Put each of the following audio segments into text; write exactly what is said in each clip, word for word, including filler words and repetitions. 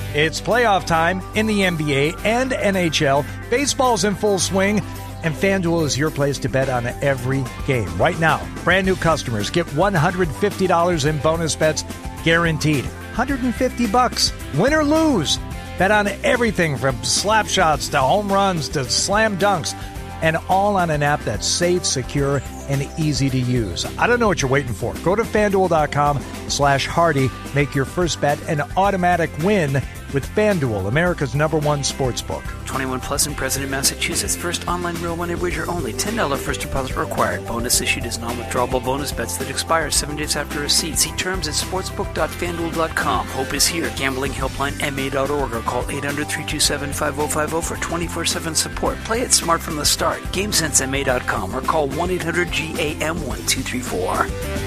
It's playoff time in the N B A and N H L. Baseball's in full swing, and FanDuel is your place to bet on every game. Right now, brand new customers get one hundred fifty dollars in bonus bets guaranteed. one hundred fifty bucks, win or lose. Bet on everything from slap shots to home runs to slam dunks, and all on an app that's safe, secure, and easy to use. I don't know what you're waiting for. Go to FanDuel.com slash Hardy. Make your first bet an automatic win with FanDuel, America's number one sports book. twenty-one plus and present in Massachusetts. First online real money wager only. ten dollars first deposit required. Bonus issued as non-withdrawable bonus bets that expire seven days after receipt. See terms at sportsbook dot fan duel dot com. Hope is here. Gambling helpline M A dot org or call eight hundred, three two seven, five oh five oh for twenty-four seven support. Play it smart from the start. game sense M A dot com or call one eight hundred G A M one two three four.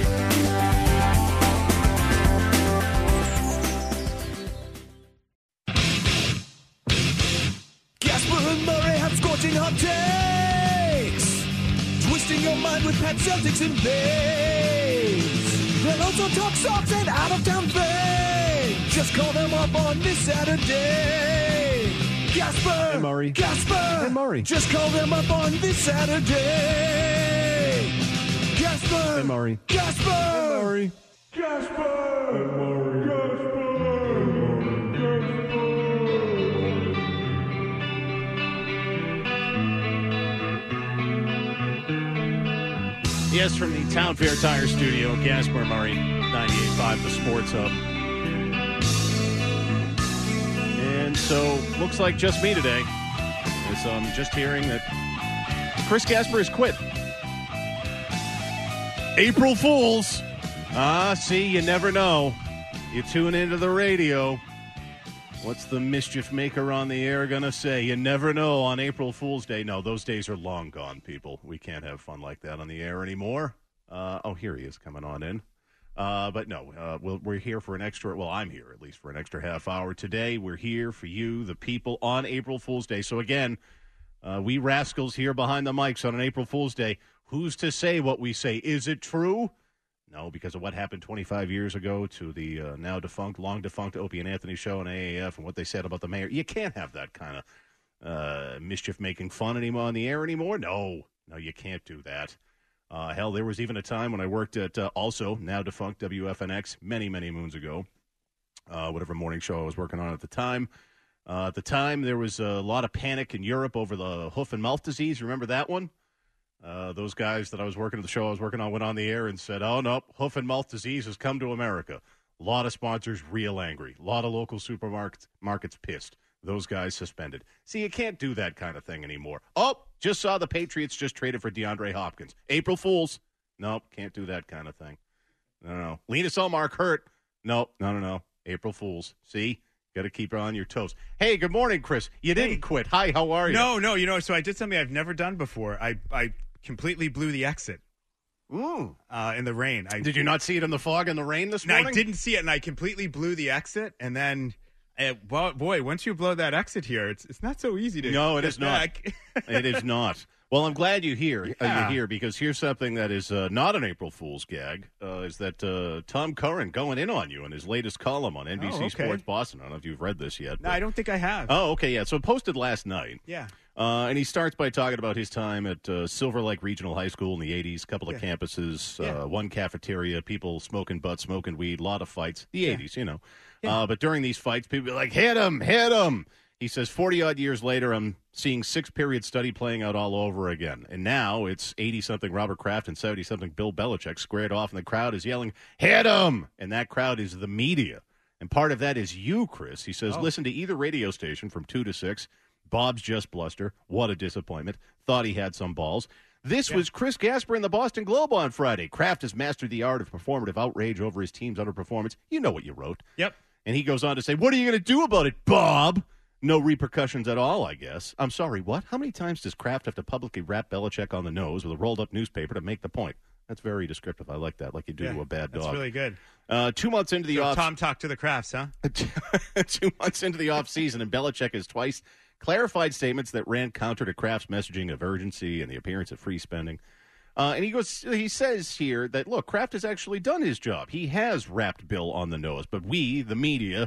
Hot takes, twisting your mind with Pat Celtics and Bays. They'll also talk socks and out of town fame. Just call them up on this Saturday. Gasper and Murray, Gasper and Murray. Just call them up on this Saturday. Gasper and Murray, Gasper and Murray, Gasper and Murray, Gasper. Yes, from the Town Fair Tire Studio, Gasper Murray, ninety-eight point five, the Sports Hub. And so, looks like just me today. As I'm um, just hearing that Chris Gasper has quit. April Fools. Ah, see, you never know. You tune into the radio. What's the mischief maker on the air going to say? You never know on April Fool's Day. No, those days are long gone, people. We can't have fun like that on the air anymore. Uh, oh, here he is coming on in. Uh, but no, uh, we'll, we're here for an extra, well, I'm here at least for an extra half hour today. We're here for you, the people, on April Fool's Day. So again, uh, we rascals here behind the mics on an April Fool's Day. Who's to say what we say? Is it true? No, because of what happened twenty-five years ago to the uh, now defunct, long defunct Opie and Anthony show on A A F and what they said about the mayor. You can't have that kind of uh, mischief-making fun anymore on the air anymore. No, no, you can't do that. Uh, hell, there was even a time when I worked at uh, also now defunct W F N X many, many moons ago, uh, whatever morning show I was working on at the time. Uh, at the time, there was a lot of panic in Europe over the hoof and mouth disease. Remember that one? Uh, those guys that I was working at the show I was working on went on the air and said, oh, no, hoof and mouth disease has come to America. A lot of sponsors real angry. A lot of local supermarkets markets pissed. Those guys suspended. See, you can't do that kind of thing anymore. Oh, just saw the Patriots just traded for DeAndre Hopkins. April Fools. Nope, can't do that kind of thing. No, no. Linus Ullmark hurt. Nope, no, no, no. April Fools. See? Got to keep her on your toes. Hey, good morning, Chris. You didn't hey. quit. Hi, how are you? No, no, you know, so I did something I've never done before. I, I completely blew the exit. Ooh. Uh, in the rain. I, did you not see it in the fog and the rain this no, morning? I didn't see it, and I completely blew the exit, and then, uh, well, boy, once you blow that exit here, it's it's not so easy to No, it get is not. back. It is not. Well, I'm glad you're here. Yeah. Uh, you're here because here's something that is uh, not an April Fool's gag. Uh, is that uh, Tom Curran going in on you in his latest column on N B C oh, okay. Sports Boston? I don't know if you've read this yet. No, I don't think I have. Oh, okay, yeah. So it posted last night. Yeah. Uh, and he starts by talking about his time at uh, Silver Lake Regional High School in the eighties, a couple of yeah. campuses, uh, yeah. one cafeteria, people smoking butts, smoking weed, a lot of fights. The yeah. eighties, you know. Yeah. Uh, but during these fights, people be like, hit him, hit him. He says, forty-odd years later, I'm seeing six-period study playing out all over again. And now it's eighty-something Robert Kraft and seventy-something Bill Belichick squared off, and the crowd is yelling, hit him! And that crowd is the media. And part of that is you, Chris. He says, oh. listen to either radio station from two to six. Bob's just bluster. What a disappointment. Thought he had some balls. This yeah. was Chris Gasper in the Boston Globe on Friday. Kraft has mastered the art of performative outrage over his team's underperformance. You know what you wrote. Yep. And he goes on to say, what are you going to do about it, Bob? No repercussions at all, I guess. I'm sorry, what? How many times does Kraft have to publicly rap Belichick on the nose with a rolled-up newspaper to make the point? That's very descriptive. I like that, like you do yeah, to a bad dog. That's really good. Uh, two months into the so off... Tom talked to the Krafts, huh? two months into the offseason, and Belichick has twice clarified statements that ran counter to Kraft's messaging of urgency and the appearance of free spending. Uh, and he goes, he says here that, look, Kraft has actually done his job. He has rapped Bill on the nose, but we, the media...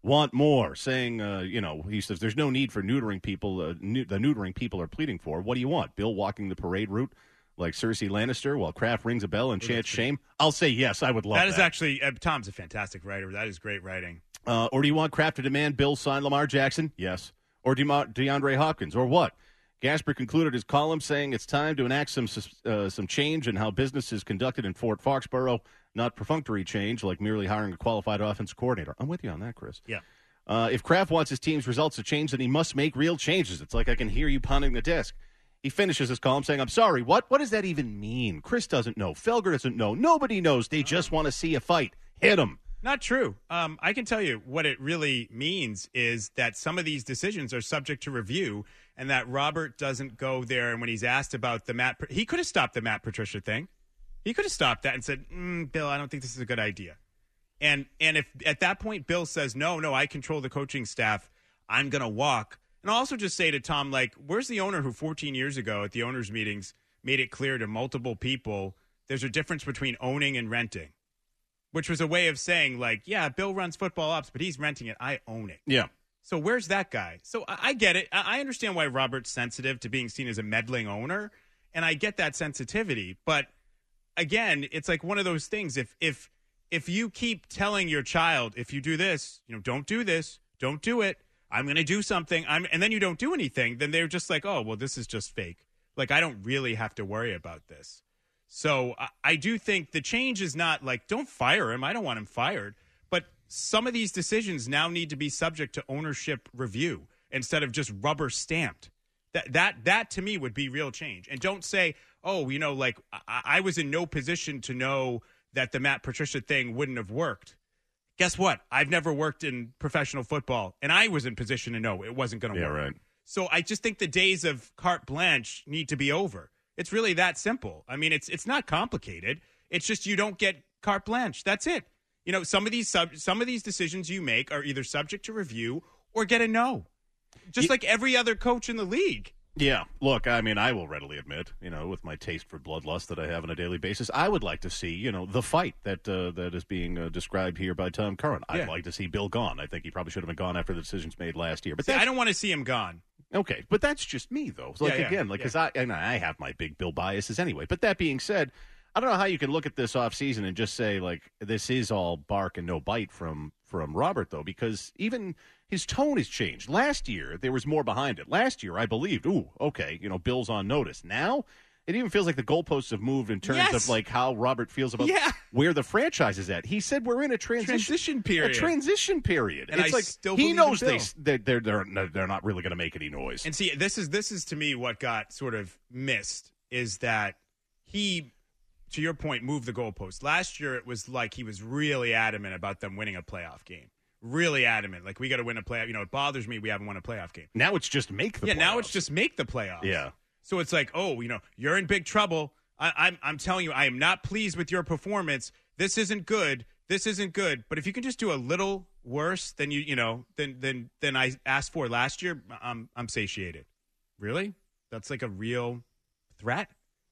want more, saying, uh, you know, he says there's no need for neutering people, uh, ne- the neutering people are pleading for. What do you want? Bill walking the parade route like Cersei Lannister while Kraft rings a bell and chants shame? I'll say yes, I would love that. That is actually, uh, Tom's a fantastic writer. That is great writing. Uh, or do you want Kraft to demand Bill sign Lamar Jackson? Yes. Or De- DeAndre Hopkins? Or what? Gasper concluded his column saying it's time to enact some uh, some change in how business is conducted in Fort Foxborough, not perfunctory change like merely hiring a qualified offensive coordinator. I'm with you on that, Chris. Yeah. Uh, if Kraft wants his team's results to change, then he must make real changes. It's like I can hear you pounding the desk. He finishes his column saying, I'm sorry, what? What does that even mean? Chris doesn't know. Felger doesn't know. Nobody knows. They just want to see a fight. Hit him. Not true. Um, I can tell you what it really means is that some of these decisions are subject to review and that Robert doesn't go there. And when he's asked about the Matt, he could have stopped the Matt Patricia thing. He could have stopped that and said, mm, Bill, I don't think this is a good idea. And and if at that point Bill says, no, no, I control the coaching staff, I'm going to walk. And I'll also just say to Tom, like, where's the owner who fourteen years ago at the owners' meetings made it clear to multiple people there's a difference between owning and renting, which was a way of saying, like, yeah, Bill runs football ops, but he's renting it. I own it. Yeah. So where's that guy? So I, I get it. I, I understand why Robert's sensitive to being seen as a meddling owner, and I get that sensitivity. But, again, it's like one of those things. If if if you keep telling your child, if you do this, you know, don't do this, don't do it, I'm going to do something, I'm, and then you don't do anything, then they're just like, oh, well, this is just fake. Like, I don't really have to worry about this. So I, I do think the change is not like, don't fire him. I don't want him fired. But some of these decisions now need to be subject to ownership review instead of just rubber stamped. That, that, that to me would be real change. And don't say, oh, you know, like I, I was in no position to know that the Matt Patricia thing wouldn't have worked. Guess what? I've never worked in professional football, and I was in position to know it wasn't going to yeah, work. Right. So I just think the days of carte blanche need to be over. It's really that simple. I mean, it's it's not complicated. It's just you don't get carte blanche. That's it. You know, some of these sub, some of these decisions you make are either subject to review or get a no, just you, like every other coach in the league. Yeah. Look, I mean, I will readily admit, you know, with my taste for bloodlust that I have on a daily basis, I would like to see, you know, the fight that uh, that is being uh, described here by Tom Curran. I'd Yeah. like to see Bill gone. I think he probably should have been gone after the decisions made last year. But See, that's, I don't want to see him gone. okay, but that's just me, though. So, like, Yeah, yeah, again, like, yeah. because I, and I have my big Bill biases anyway. But that being said, I don't know how you can look at this offseason and just say, like, this is all bark and no bite from, from Robert, though, because even his tone has changed. Last year, there was more behind it. Last year, I believed, ooh, okay, you know, Bill's on notice. Now, it even feels like the goalposts have moved in terms Yes. of, like, how Robert feels about Yeah. where the franchise is at. He said we're in a transition, Transition period. A transition period. And it's I like still he believe knows in they, Bill. they're, they're, they're, they're not really going to make any noise. And see, this is this is to me what got sort of missed is that he, to your point, moved the goalpost. Last year, it was like he was really adamant about them winning a playoff game. Really adamant. Like, we got to win a playoff. You know, it bothers me we haven't won a playoff game. Now it's just make the yeah, playoffs. now it's just make the playoffs. Yeah. So it's like, oh, you know, you're in big trouble. I, I'm I'm telling you, I am not pleased with your performance. This isn't good. This isn't good. But if you can just do a little worse than you, you know, than than than I asked for last year, I'm I'm satiated. Really? That's like a real threat.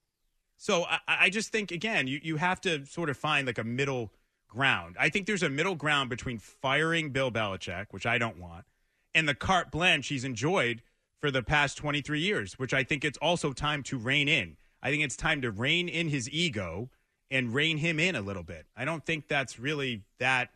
So I, I just think again, you you have to sort of find like a middle ground. I think there's a middle ground between firing Bill Belichick, which I don't want, and the carte blanche he's enjoyed for the past twenty-three years, which I think it's also time to rein in. I think it's time to rein in his ego and rein him in a little bit. I don't think that's really that,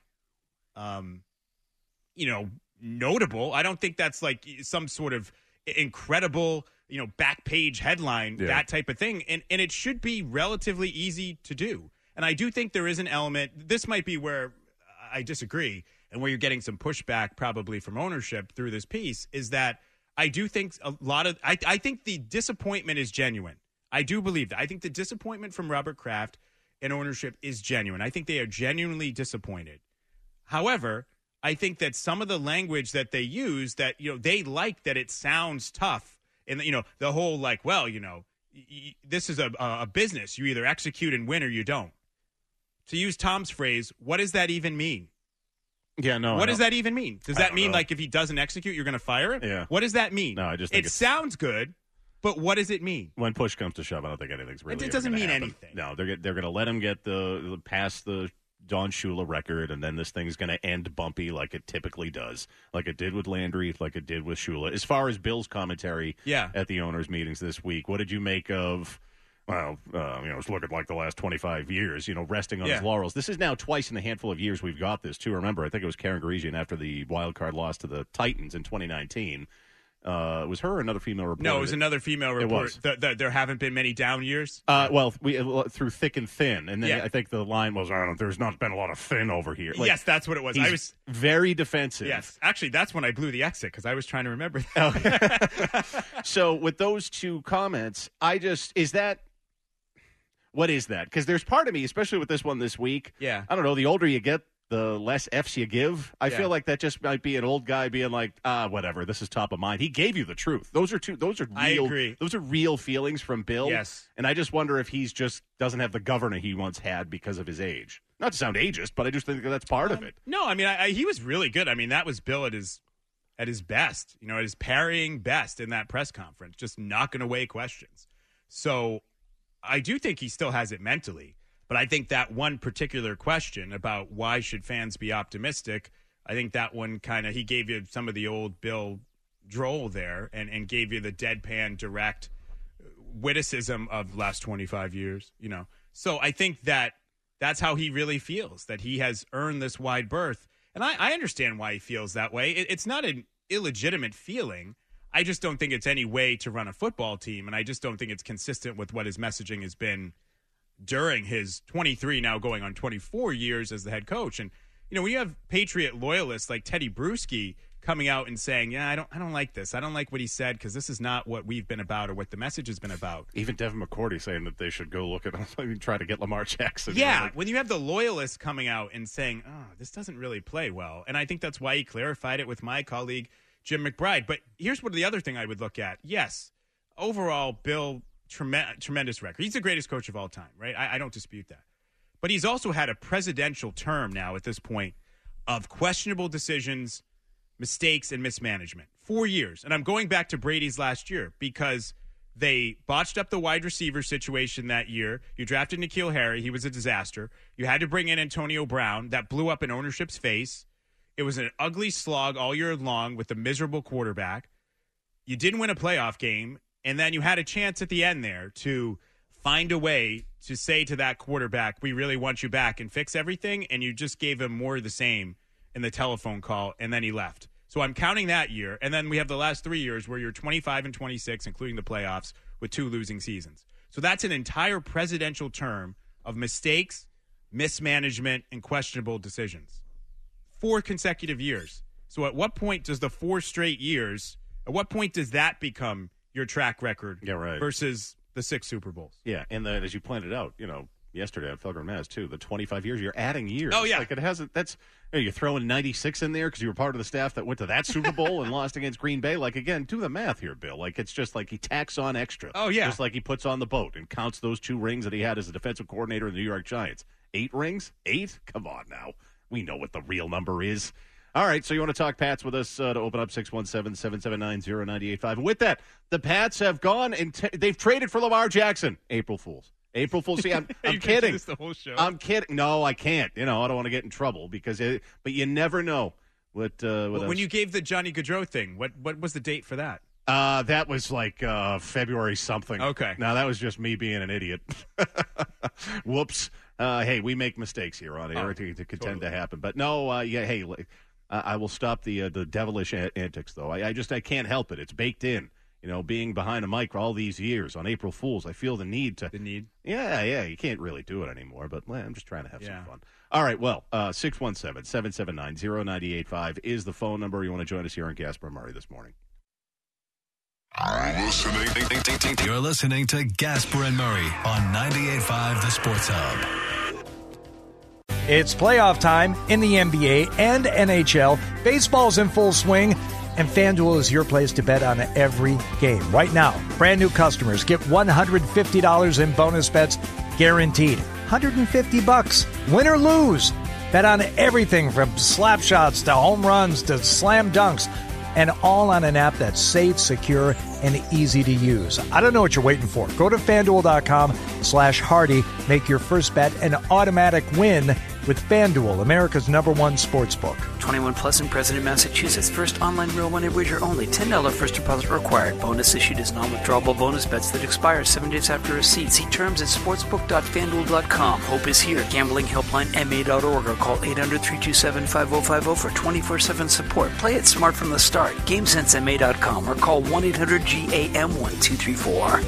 um, you know, notable. I don't think that's like some sort of incredible, you know, back page headline, Yeah. that type of thing. And, and it should be relatively easy to do. And I do think there is an element, this might be where I disagree and where you're getting some pushback probably from ownership through this piece, is that I do think a lot of, I, I think the disappointment is genuine. I do believe that. I think the disappointment from Robert Kraft and ownership is genuine. I think they are genuinely disappointed. However, I think that some of the language that they use, that, you know, they like that it sounds tough. And, you know, the whole like, well, you know, y- y- this is a, a business. You either execute and win or you don't. To use Tom's phrase, what does that even mean? Yeah, no. What I does don't- that even mean? Does I that don't mean know. like if he doesn't execute, you're going to fire him? Yeah. What does that mean? No, I just it think it's- sounds good, but what does it mean? When push comes to shove, I don't think anything's really. It ever doesn't gonna mean happen. anything. No, they're they're going to let him get the, the past the Don Shula record, and then this thing's going to end bumpy like it typically does, like it did with Landry, like it did with Shula. As far as Bill's commentary yeah. at the owners' meetings this week, what did you make of, well, uh, you know, it's looking like the last twenty-five years, you know, resting on yeah. his laurels. This is now twice in the handful of years we've got this, too. Remember, I think it was Karen Garigian after the wild card loss to the Titans in twenty nineteen. Uh, it was her or another female reporter? No, it was another female reporter. It was. The, the, there haven't been many down years? Uh, well, we uh, through thick and thin. And then yeah. I think the line was, I don't know, there's not been a lot of thin over here. Like, yes, that's what it was. He's I was very defensive. Yes. Actually, that's when I blew the exit because I was trying to remember that. So with those two comments, I just, is that, what is that? Because there's part of me, especially with this one this week, yeah. I don't know, the older you get, the less F's you give. I yeah. feel like that just might be an old guy being like, ah, whatever, this is top of mind. He gave you the truth. Those are two, those are real, I agree. Those are real feelings from Bill. Yes. And I just wonder if he's just doesn't have the governor he once had because of his age. Not to sound ageist, but I just think that that's part um, of it. No, I mean, I, I, he was really good. I mean, that was Bill at his at his best, you know, at his parrying best in that press conference, just knocking away questions. So I do think he still has it mentally. But I think that one particular question about why should fans be optimistic, I think that one kind of, he gave you some of the old Bill droll there and, and gave you the deadpan direct witticism of the last twenty-five years, you know. So I think that that's how he really feels, that he has earned this wide berth. And I, I understand why he feels that way. It, it's not an illegitimate feeling. I just don't think it's any way to run a football team, and I just don't think it's consistent with what his messaging has been during his twenty-three, now going on twenty-four years as the head coach. And, you know, when you have Patriot loyalists like Teddy Bruschi coming out and saying, yeah, I don't I don't like this. I don't like what he said because this is not what we've been about or what the message has been about. Even Devin McCourty saying that they should go look at try to get Lamar Jackson. Yeah, you know, like, when you have the loyalists coming out and saying, oh, this doesn't really play well. And I think that's why he clarified it with my colleague, Jim McBride. But here's what the other thing I would look at. Yes, overall, Bill, trem- tremendous record. He's the greatest coach of all time, right? I, I don't dispute that. But he's also had a presidential term now at this point of questionable decisions, mistakes, and mismanagement. Four years. And I'm going back to Brady's last year because they botched up the wide receiver situation that year. You drafted N'Keal Harry. He was a disaster. You had to bring in Antonio Brown. That blew up in ownership's face. It was an ugly slog all year long with a miserable quarterback. You didn't win a playoff game. And then you had a chance at the end there to find a way to say to that quarterback, we really want you back and fix everything. And you just gave him more of the same in the telephone call, and then he left. So I'm counting that year. And then we have the last three years where you're twenty-five and twenty-six, including the playoffs, with two losing seasons. So that's an entire presidential term of mistakes, mismanagement, and questionable decisions. Four consecutive years. So at what point does the four straight years, at what point does that become your track record yeah, right. versus the six Super Bowls? Yeah, and then as you pointed out, you know, yesterday at Felger Maz, too, the twenty-five years, you're adding years. Oh, yeah. Like it hasn't, that's, you know, you're throwing ninety-six in there because you were part of the staff that went to that Super Bowl and lost against Green Bay. Like, again, do the math here, Bill. Like, it's just like he tacks on extra. Oh, yeah. Just like he puts on the boat and counts those two rings that he had as a defensive coordinator in the New York Giants. Eight rings? Eight? Come on now. We know what the real number is. All right, so you want to talk Pats with us uh, to open up six one seven, seven seven nine, zero nine eight five. With that, the Pats have gone and t- they've traded for Lamar Jackson. April Fools. April Fools. See, I'm, I'm kidding. This the whole show? I'm kidding. No, I can't. You know, I don't want to get in trouble because, it, but you never know what. Uh, what well, when you gave the Johnny Gaudreau thing, what what was the date for that? Uh, that was like uh, February something. Okay. Now that was just me being an idiot. Whoops. Uh, hey, we make mistakes here on air oh, to, to contend totally. to happen. But no, uh, yeah. Hey. Uh, I will stop the uh, the devilish antics, though. I, I just I can't help it. It's baked in. You know, being behind a mic for all these years on April Fools, I feel the need to. The need? Yeah, yeah. You can't really do it anymore, but well, I'm just trying to have yeah. some fun. All right, well, uh, six one seven, seven seven nine, zero nine eight five is the phone number. You want to join us here on Gasper and Murray this morning. Listening. You're listening to Gasper and Murray on ninety-eight point five The Sports Hub. It's playoff time in the N B A and N H L. Baseball's in full swing, and FanDuel is your place to bet on every game. Right now, brand new customers get one hundred fifty dollars in bonus bets guaranteed. one hundred fifty bucks, win or lose. Bet on everything from slap shots to home runs to slam dunks, and all on an app that's safe, secure, and easy to use. I don't know what you're waiting for. Go to FanDuel.com slash Hardy. Make your first bet an automatic win with FanDuel, America's number one sportsbook. twenty-one plus and present in Massachusetts. First online real money wager only. ten dollars first deposit required. Bonus issued as non-withdrawable bonus bets that expire seven days after receipt. See terms at sportsbook dot fan duel dot com. Hope is here. Gambling helpline M A dot org or call eight hundred, three two seven, five oh five oh for twenty-four seven support. Play it smart from the start. game sense M A dot com or call one eight hundred G A M one two three four.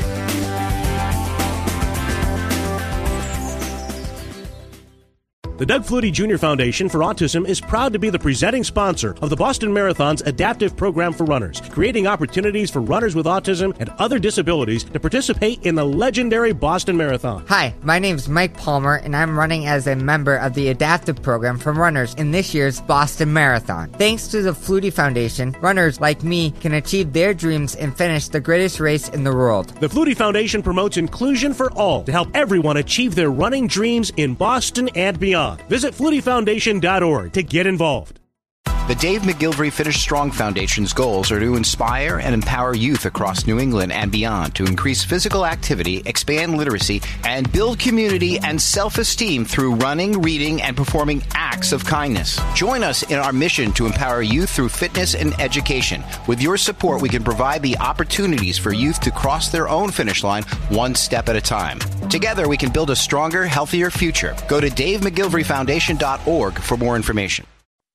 The Doug Flutie Junior Foundation for Autism is proud to be the presenting sponsor of the Boston Marathon's adaptive program for runners, creating opportunities for runners with autism and other disabilities to participate in the legendary Boston Marathon. Hi, my name is Mike Palmer, and I'm running as a member of the adaptive program for runners in this year's Boston Marathon. Thanks to the Flutie Foundation, runners like me can achieve their dreams and finish the greatest race in the world. The Flutie Foundation promotes inclusion for all to help everyone achieve their running dreams in Boston and beyond. Visit flutie foundation dot org to get involved. The Dave McGilvery Finish Strong Foundation's goals are to inspire and empower youth across New England and beyond to increase physical activity, expand literacy, and build community and self-esteem through running, reading, and performing acts of kindness. Join us in our mission to empower youth through fitness and education. With your support, we can provide the opportunities for youth to cross their own finish line one step at a time. Together, we can build a stronger, healthier future. Go to dave mcgilvery foundation dot org for more information.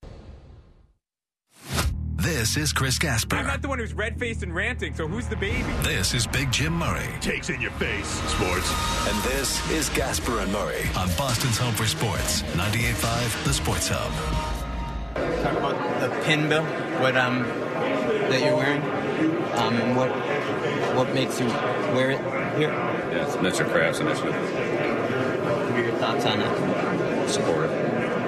This is Chris Gasper. I'm not the one who's red-faced and ranting, so who's the baby? This is Big Jim Murray. Takes in your face, sports. And this is Gasper and Murray on Boston's Home for Sports, ninety-eight point five The Sports Hub. Talk about the pin, Bill, what um that you're wearing, um, and what what makes you wear it here. Yeah, it's Mitchell Crafts initiative. What are your thoughts on it? Support it.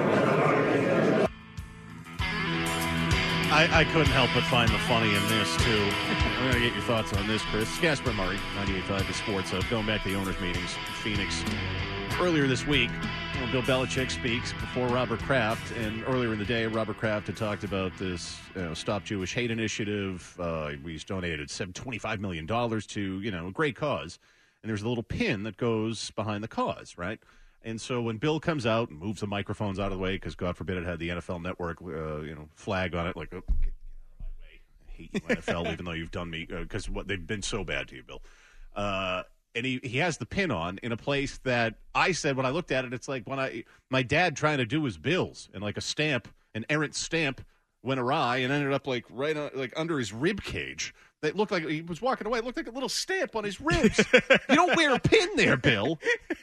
I, I couldn't help but find the funny in this, too. I'm going to get your thoughts on this, Chris. Gasper Murray, ninety-eight point five The Sports Hub. Going back to the owners' meetings in Phoenix. Earlier this week, well, Bill Belichick speaks before Robert Kraft, and earlier in the day, Robert Kraft had talked about this you know, Stop Jewish Hate initiative. Uh, he's donated twenty-five million dollars to, you know, a great cause. And there's a little pin that goes behind the cause, right? And so when Bill comes out and moves the microphones out of the way, because God forbid it had the N F L Network, uh, you know, flag on it, like, oh, get out of my way. I hate you, N F L, even though you've done me, because uh, what they've been so bad to you, Bill. Uh, and he, he has the pin on in a place that I said when I looked at it, it's like when I my dad trying to do his bills, and like a stamp, an errant stamp went awry and ended up like right on, like under his rib cage. It looked like he was walking away. It looked like a little stamp on his ribs. You don't wear a pin there, Bill.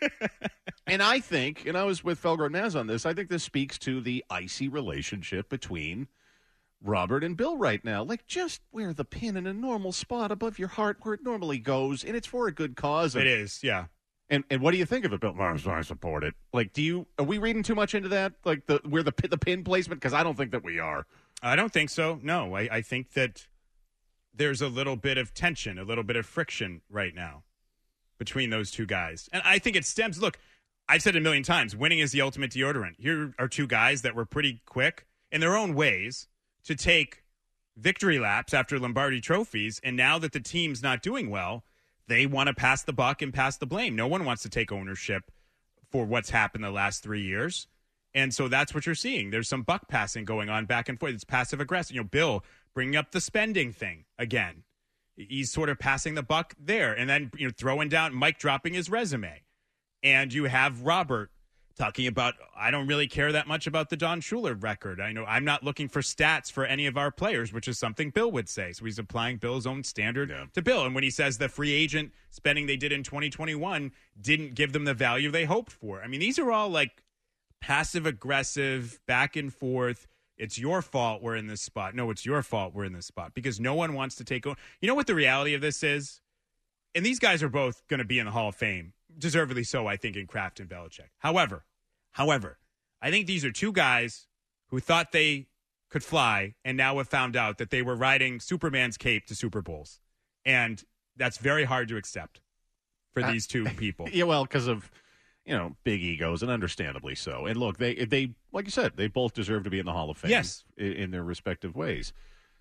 And I think, and I was with Felger Naz on this, I think this speaks to the icy relationship between Robert and Bill right now. Like, just wear the pin in a normal spot above your heart where it normally goes, and it's for a good cause. It is, yeah. And and what do you think of it, Bill? I support it. Like, do you, are we reading too much into that? Like, the where the, the pin placement? Because I don't think that we are. I don't think so, no. I, I think that there's a little bit of tension, a little bit of friction right now between those two guys. And I think it stems, look, I've said it a million times, winning is the ultimate deodorant. Here are two guys that were pretty quick in their own ways to take victory laps after Lombardi trophies, and now that the team's not doing well, they want to pass the buck and pass the blame. No one wants to take ownership for what's happened the last three years. And so that's what you're seeing. There's some buck passing going on back and forth. It's passive aggressive. You know, Bill bringing up the spending thing again. He's sort of passing the buck there, and then you know throwing down Mike dropping his resume. And you have Robert talking about, I don't really care that much about the Don Shula record. I know I'm not looking for stats for any of our players, which is something Bill would say. So he's applying Bill's own standard yeah. to Bill. And when he says the free agent spending they did in twenty twenty-one didn't give them the value they hoped for. I mean, these are all like passive aggressive, back and forth. It's your fault we're in this spot. No, it's your fault we're in this spot because no one wants to take over. You know what the reality of this is? And these guys are both going to be in the Hall of Fame. Deservedly so, I think, in Kraft and Belichick. However, however, I think these are two guys who thought they could fly and now have found out that they were riding Superman's cape to Super Bowls. And that's very hard to accept for these two people. Yeah, well, because of, you know, big egos, and understandably so. And look, they, they like you said, they both deserve to be in the Hall of Fame yes. in, in their respective ways.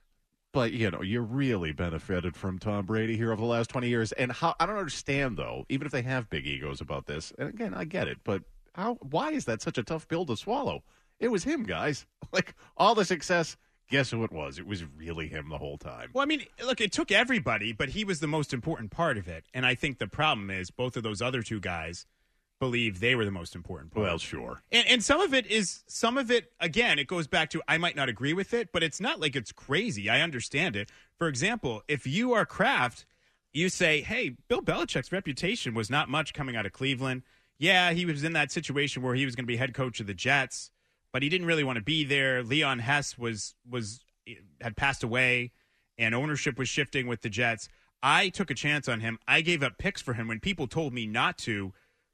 But, you know, you really benefited from Tom Brady here over the last twenty years. And how I don't understand, though, even if they have big egos about this, and again, I get it, but how? Why is that such a tough pill to swallow? It was him, guys. Like, all the success, guess who it was? It was really him the whole time. Well, I mean, look, it took everybody, but he was the most important part of it. And I think the problem is both of those other two guys believe they were the most important part. Well, sure. And, and some of it is, some of it, again, it goes back to, I might not agree with it, but it's not like it's crazy. I understand it. For example, if you are Kraft, you say, hey, Bill Belichick's reputation was not much coming out of Cleveland. Yeah, he was in that situation where he was going to be head coach of the Jets, but he didn't really want to be there. Leon Hess was was had passed away, and ownership was shifting with the Jets. I took a chance on him. I gave up picks for him when people told me not to.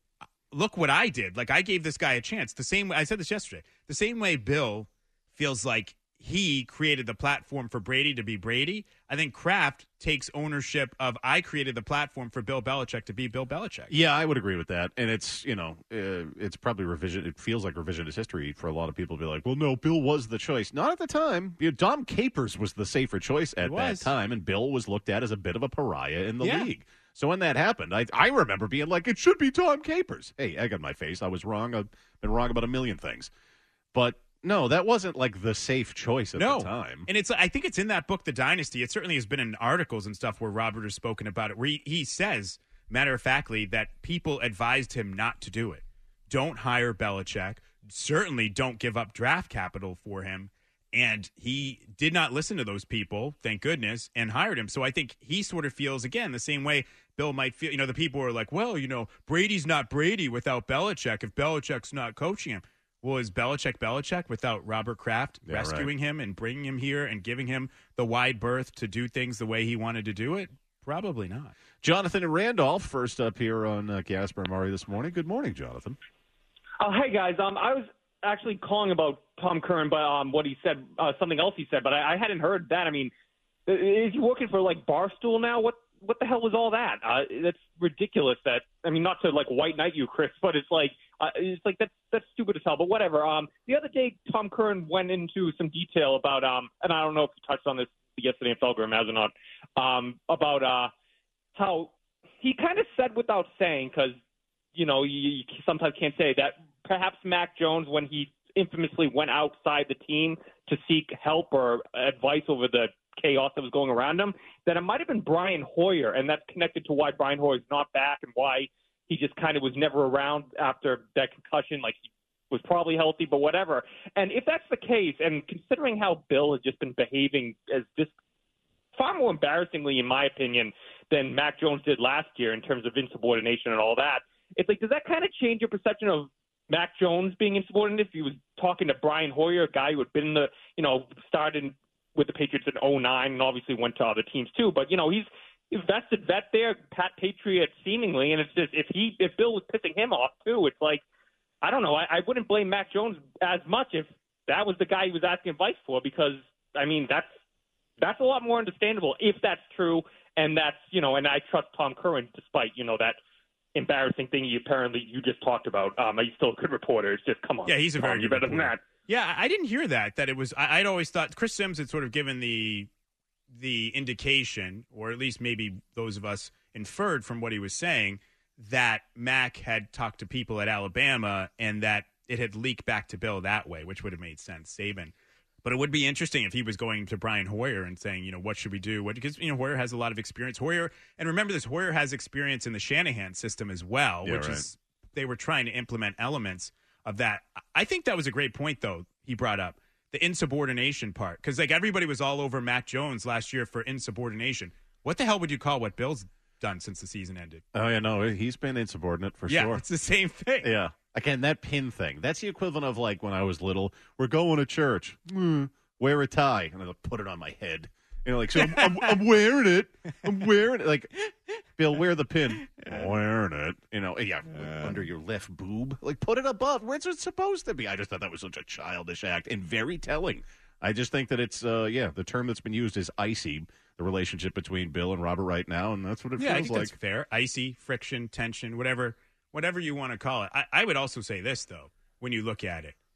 Look what I did. Like, I gave this guy a chance. The same way, I said this yesterday, the same way Bill feels like he created the platform for Brady to be Brady, I think Kraft takes ownership of, I created the platform for Bill Belichick to be Bill Belichick. Yeah, I would agree with that. And it's, you know, uh, it's probably revision. It feels like revisionist history for a lot of people to be like, well, no, Bill was the choice. Not at the time. You know, Dom Capers was the safer choice at that time, and Bill was looked at as a bit of a pariah in the Yeah. league. So when that happened, I I remember being like, it should be Tom Capers. Hey, egg on my face. I was wrong. I've been wrong about a million things. But no, that wasn't like the safe choice at no. the time. And it's, I think it's in that book, The Dynasty. It certainly has been in articles and stuff where Robert has spoken about it, where he, he says, matter of factly, that people advised him not to do it. Don't hire Belichick. Certainly don't give up draft capital for him. And he did not listen to those people, thank goodness, and hired him. So I think he sort of feels, again, the same way Bill might feel. You know, the people are like, well, you know, Brady's not Brady without Belichick if Belichick's not coaching him. Well, is Belichick Belichick without Robert Kraft Yeah, rescuing right. him and bringing him here and giving him the wide berth to do things the way he wanted to do it? Probably not. Jonathan and Randolph, first up here on uh, Gasper and Murray this morning. Good morning, Jonathan. Oh, hey guys. Um, I was actually calling about Tom Curran, but um, what he said, uh, something else he said, but I, I hadn't heard that. I mean, is he working for like Barstool now? What what the hell was all that? Uh, that's ridiculous. That I mean, not to like white knight you, Chris, but it's like uh, it's like that's that's stupid as hell. But whatever. Um, the other day, Tom Curran went into some detail about um, and I don't know if he touched on this yesterday in Felgram as or not, um, about uh, how he kind of said without saying, because you know you, you sometimes can't say that perhaps Mac Jones, when he infamously went outside the team to seek help or advice over the chaos that was going around him, that it might have been Brian Hoyer, and that's connected to why Brian Hoyer's not back and why he just kind of was never around after that concussion. Like, he was probably healthy, but whatever. And if that's the case, and considering how Bill has just been behaving as this far more embarrassingly, in my opinion, than Mac Jones did last year in terms of insubordination and all that, it's like, does that kind of change your perception of Mac Jones being insubordinate? If he was talking to Brian Hoyer, a guy who had been in the, you know, started with the Patriots in oh nine and obviously went to other teams too. But, you know, he's invested vet there, Pat Patriot seemingly, and it's just, if he, if Bill was pissing him off too, it's like, I don't know, I, I wouldn't blame Mac Jones as much if that was the guy he was asking advice for, because, I mean, that's, that's a lot more understandable if that's true, and that's, you know, and I trust Tom Curran despite, you know, that embarrassing thing you apparently you just talked about. Um, he's still a good reporter. It's just, come on. Yeah, he's a very Tom, good you're better reporter. than that. Yeah, I didn't hear that. That it was. I, I'd always thought Chris Sims had sort of given the the indication, or at least maybe those of us inferred from what he was saying, that Mac had talked to people at Alabama and that it had leaked back to Bill that way, which would have made sense. Saban. But it would be interesting if he was going to Brian Hoyer and saying, you know, what should we do? What, because, you know, Hoyer has a lot of experience. Hoyer, and remember this, Hoyer has experience in the Shanahan system as well, Yeah, which right. is they were trying to implement elements of that. I think that was a great point, though, he brought up, the insubordination part. Because, like, everybody was all over Mac Jones last year for insubordination. What the hell would you call what Bill's done since the season ended? Oh, yeah, no, he's been insubordinate for yeah, sure. it's the same thing. Yeah. Again, that pin thing, that's the equivalent of, like, when I was little, we're going to church. Mm, wear a tie. And I'll put it on my head. You know, like, so I'm, I'm, I'm wearing it. I'm wearing it. Like, Bill, wear the pin. I'm wearing it. You know, yeah, uh, under your left boob. Like, put it above. Where's it supposed to be? I just thought that was such a childish act and very telling. I just think that it's, uh, yeah, the term that's been used is icy, the relationship between Bill and Robert right now, and that's what it yeah, feels I think like. that's fair. Icy, friction, tension, whatever whatever you want to call it. I, I would also say this, though, when you look at it.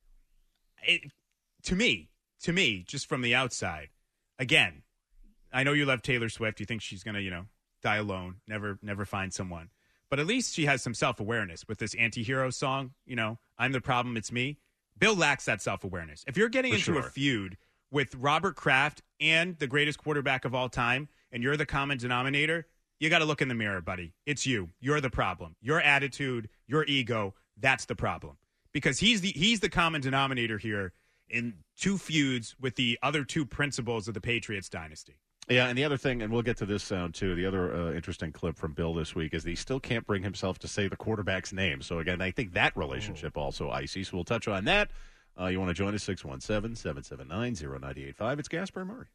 it. To me, to me, just from the outside, again, I know you love Taylor Swift. You think she's going to, you know, die alone, never never find someone. but at least she has some self-awareness with this anti-hero song. You know, I'm the problem, it's me. Bill lacks that self-awareness. If you're getting For into sure. a feud with Robert Kraft and the greatest quarterback of all time, and you're the common denominator, you got to look in the mirror, buddy. It's you. You're the problem. Your attitude, your ego, that's the problem. Because he's the he's the common denominator here in two feuds with the other two principals of the Patriots dynasty. Yeah, and the other thing, and we'll get to this sound too, the other uh, interesting clip from Bill this week is that he still can't bring himself to say the quarterback's name. So, again, I think that relationship oh. also icy. So we'll touch on that. Uh, you want to join us, six one seven, seven seven nine, zero nine eight five. It's Gasper and Murray.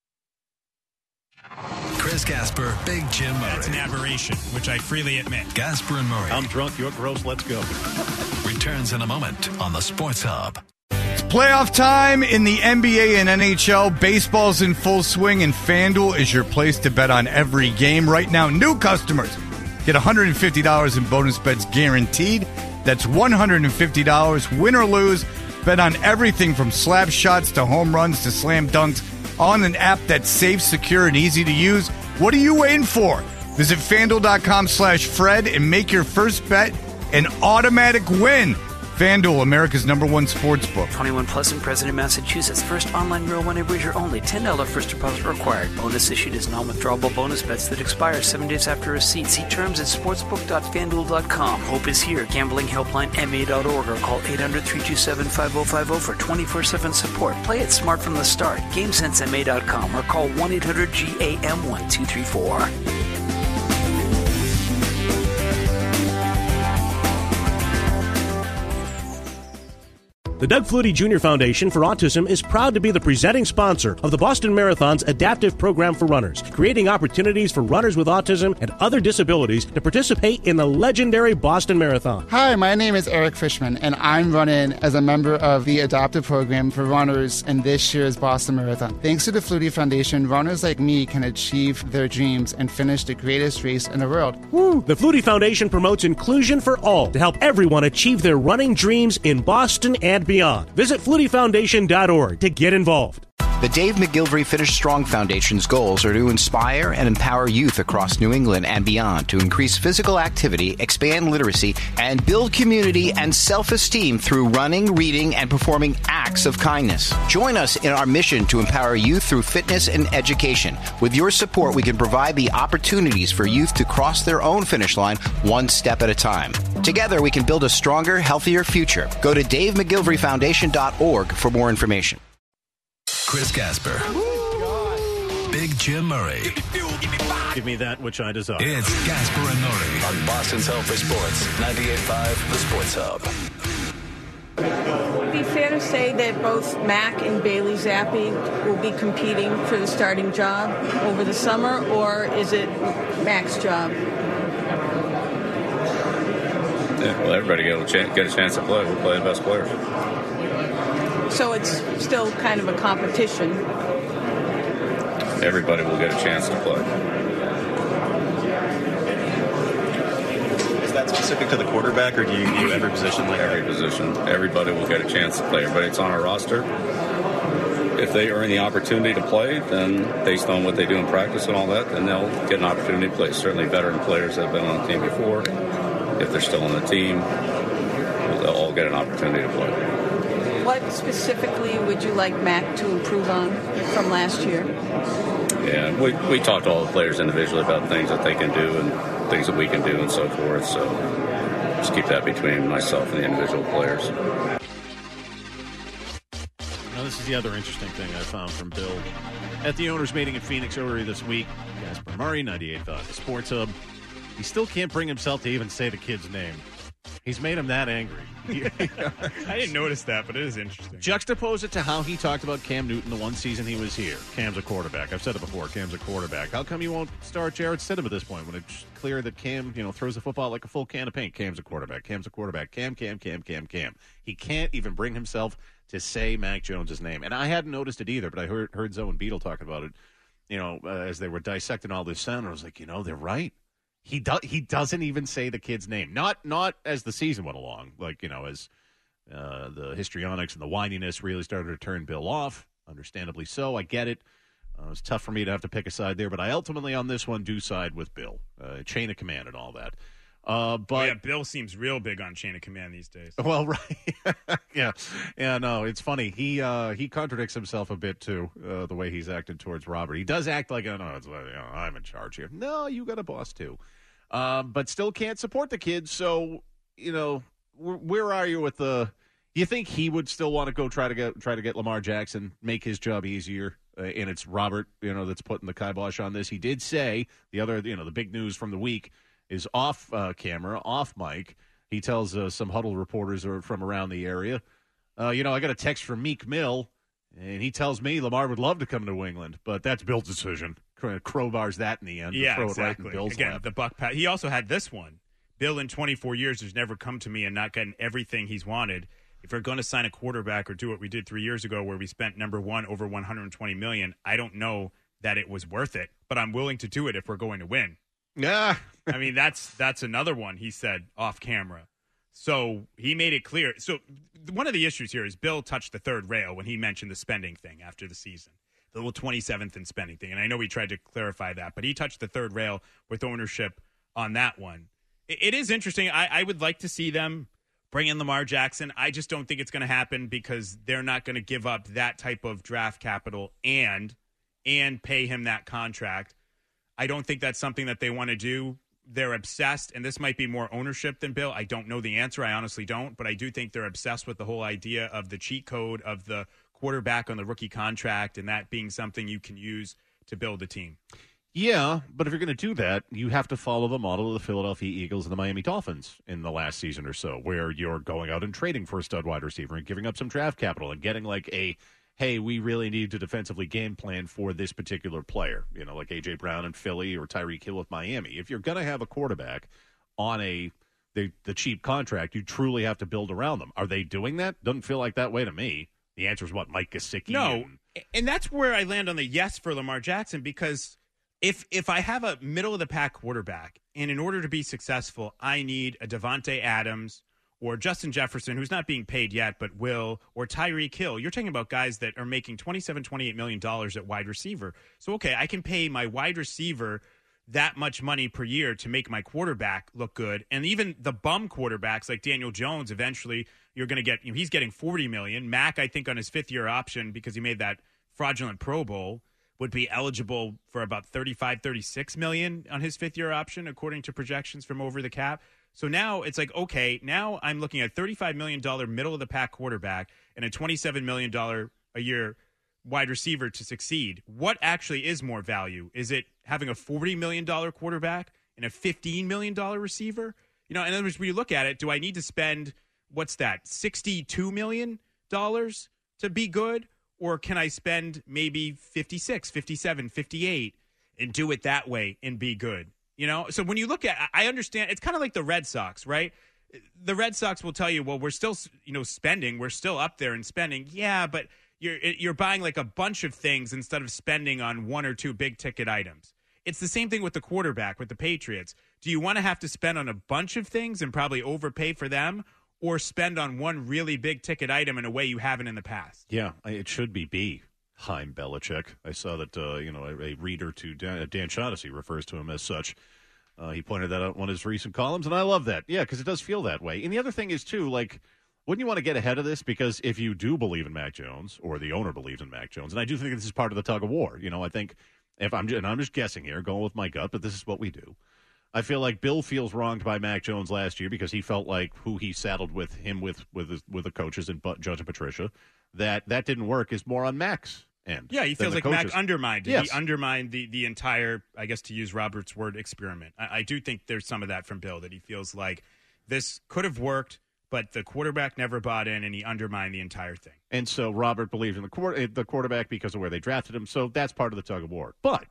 Chris Gasper, Big Jim Murray. That's an aberration, which I freely admit. Gasper and Murray. I'm drunk, you're gross, let's go. Returns in a moment on the Sports Hub. It's playoff time in the N B A and N H L. Baseball's in full swing, and FanDuel is your place to bet on every game. Right now, new customers get one hundred fifty dollars in bonus bets guaranteed. That's one hundred fifty dollars, win or lose. Bet on everything from slap shots to home runs to slam dunks on an app that's safe, secure, and easy to use. What are you waiting for? Visit FanDuel.com slash Fred and make your first bet an automatic win. FanDuel, America's number one sports book. twenty-one plus in President, Massachusetts. First online real money wager only. ten dollars first deposit required. Bonus issued as non-withdrawable bonus bets that expire seven days after receipt. See terms at sportsbook dot fanduel dot com. Hope is here. Gambling helpline M A dot org or call eight hundred, three two seven, five oh five oh for twenty-four seven support. Play it smart from the start. game sense M A dot com or call one eight hundred G A M one two three four. The Doug Flutie Junior Foundation for Autism is proud to be the presenting sponsor of the Boston Marathon's adaptive program for runners, creating opportunities for runners with autism and other disabilities to participate in the legendary Boston Marathon. Hi, my name is Eric Fishman, and I'm running as a member of the adaptive program for runners in this year's Boston Marathon. Thanks to the Flutie Foundation, runners like me can achieve their dreams and finish the greatest race in the world. Woo! The Flutie Foundation promotes inclusion for all to help everyone achieve their running dreams in Boston and beyond. Visit flutie foundation dot org to get involved. The Dave McGilvery Finish Strong Foundation's goals are to inspire and empower youth across New England and beyond to increase physical activity, expand literacy, and build community and self-esteem through running, reading, and performing acts of kindness. Join us in our mission to empower youth through fitness and education. With your support, we can provide the opportunities for youth to cross their own finish line one step at a time. Together, we can build a stronger, healthier future. Go to dave mcgilvery foundation dot org for more information. Chris Gasper. Big Jim Murray. Give me that which I desire. It's Gasper and Murray on Boston's Home for Sports, ninety-eight point five The Sports Hub. Would it be fair to say that both Mac and Bailey Zappi will be competing for the starting job over the summer, or is it Mac's job? Yeah, well, everybody get a, chance, get a chance to play. We'll play the best players. So it's still kind of a competition. Everybody will get a chance to play. Is that specific to the quarterback, or do you view every position like every that? position? Everybody will get a chance to play. Everybody that's on our roster, if they earn the opportunity to play, then based on what they do in practice and all that, then they'll get an opportunity to play. Certainly veteran players that have been on the team before, if they're still on the team, they'll all get an opportunity to play. What specifically would you like Mac to improve on from last year? Yeah, we we talked to all the players individually about things that they can do and things that we can do and so forth. So just keep that between myself and the individual players. Now, this is the other interesting thing I found from Bill at the owners' meeting in Phoenix earlier this week. Gasper Murray, ninety-eight point five The Sports Hub. He still can't bring himself to even say the kid's name. He's made him that angry. I didn't notice that, but it is interesting. Juxtapose it to how he talked about Cam Newton the one season he was here. Cam's a quarterback. I've said it before. Cam's a quarterback. How come you won't start Jarrett Stidham at this point when it's clear that Cam, you know, throws the football like a full can of paint? Cam's a quarterback. Cam's a quarterback. Cam, Cam, Cam, Cam, Cam. He can't even bring himself to say Mac Jones' name. And I hadn't noticed it either, but I heard, heard Zoe and Beetle talking about it, you know, uh, as they were dissecting all this sound. And I was like, you know, they're right. He does. He doesn't even say the kid's name. Not not as the season went along. Like, you know, as uh, the histrionics and the whininess really started to turn Bill off. Understandably so. I get it. Uh, it's tough for me to have to pick a side there, but I ultimately on this one do side with Bill. Uh, chain of command and all that. Uh, but oh, yeah, Bill seems real big on chain of command these days. Well, right, yeah, yeah. No, it's funny. He uh, he contradicts himself a bit too. Uh, the way he's acted towards Robert, he does act like, oh, no, it's, you know, I'm in charge here. No, you got a boss too, um, but still can't support the kids. So you know, where, where are you with the? You think he would still want to go try to get try to get Lamar Jackson, make his job easier? Uh, and it's Robert, you know, that's putting the kibosh on this. He did say the other, you know, the big news from the week is off uh, camera, off mic. He tells uh, some huddle reporters are from around the area, uh, you know, I got a text from Meek Mill, and he tells me Lamar would love to come to New England, but that's Bill's decision. Crowbars that in the end. Yeah, throw exactly. It right in Bill's Again, lap. the buck pat. He also had this one. Bill, in twenty-four years, has never come to me and not gotten everything he's wanted. If we're going to sign a quarterback or do what we did three years ago where we spent number one over one hundred twenty million dollars, I don't know that it was worth it, but I'm willing to do it if we're going to win. Yeah. I mean, that's that's another one he said off camera. So he made it clear. So one of the issues here is Bill touched the third rail when he mentioned the spending thing after the season, the little twenty-seventh in spending thing. And I know he tried to clarify that, but he touched the third rail with ownership on that one. It, it is interesting. I, I would like to see them bring in Lamar Jackson. I just don't think it's going to happen because they're not going to give up that type of draft capital and and pay him that contract. I don't think that's something that they want to do. They're obsessed, and this might be more ownership than Bill. I don't know the answer. I honestly don't, but I do think they're obsessed with the whole idea of the cheat code of the quarterback on the rookie contract and that being something you can use to build a team. Yeah, but if you're going to do that, you have to follow the model of the Philadelphia Eagles and the Miami Dolphins in the last season or so, where you're going out and trading for a stud wide receiver and giving up some draft capital and getting like a, hey, we really need to defensively game plan for this particular player, you know, like A J. Brown in Philly or Tyreek Hill with Miami. If you're going to have a quarterback on a the, the cheap contract, you truly have to build around them. Are they doing that? Doesn't feel like that way to me. The answer is what, Mike Gesicki? No, and, and that's where I land on the yes for Lamar Jackson because – If if I have a middle-of-the-pack quarterback, and in order to be successful, I need a Devontae Adams or Justin Jefferson, who's not being paid yet, but will, or Tyreek Hill. You're talking about guys that are making twenty-seven, twenty-eight million dollars at wide receiver. So, okay, I can pay my wide receiver that much money per year to make my quarterback look good. And even the bum quarterbacks like Daniel Jones, eventually you're going to get, you know, he's getting forty million dollars. Mac, I think, on his fifth-year option, because he made that fraudulent Pro Bowl, would be eligible for about thirty-five, thirty-six million on his fifth year option, according to projections from Over the Cap. So now it's like, okay, now I'm looking at thirty-five million dollars middle of the pack quarterback and a twenty-seven million dollars a year wide receiver to succeed. What actually is more value? Is it having a forty million dollars quarterback and a fifteen million dollars receiver? You know, in other words, when you look at it, do I need to spend, what's that, sixty-two million dollars to be good? Or can I spend maybe fifty-six, fifty-seven, fifty-eight and do it that way and be good? You know, so when you look at, I understand, it's kind of like the Red Sox, right? The Red Sox will tell you, well, we're still, you know, spending. We're still up there in spending. Yeah, but you're you're buying like a bunch of things instead of spending on one or two big ticket items. It's the same thing with the quarterback, with the Patriots. Do you want to have to spend on a bunch of things and probably overpay for them? Or spend on one really big ticket item in a way you haven't in the past? Yeah, it should be B. Heim Belichick. I saw that, uh, you know, a, a reader to Dan, Dan Shaughnessy refers to him as such. Uh, he pointed that out in one of his recent columns, and I love that. Yeah, because it does feel that way. And the other thing is, too, like, wouldn't you want to get ahead of this? Because if you do believe in Mac Jones, or the owner believes in Mac Jones, and I do think this is part of the tug of war. You know, I think, if I'm, and I'm just guessing here, going with my gut, but this is what we do. I feel like Bill feels wronged by Mac Jones last year because he felt like who he saddled with him with with his, with the coaches and Judge and Patricia, that that didn't work is more on Mac's end. Yeah, he feels like coaches. Mac undermined. Yes. He undermined the the entire, I guess to use Robert's word, experiment. I, I do think there's some of that from Bill, that he feels like this could have worked, but the quarterback never bought in and he undermined the entire thing. And so Robert believed in the quarter, the quarterback because of where they drafted him. So that's part of the tug of war. But